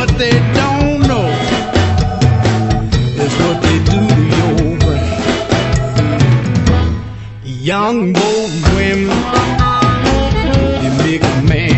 what they don't know is what they do to your brain. Young bold women, they make a man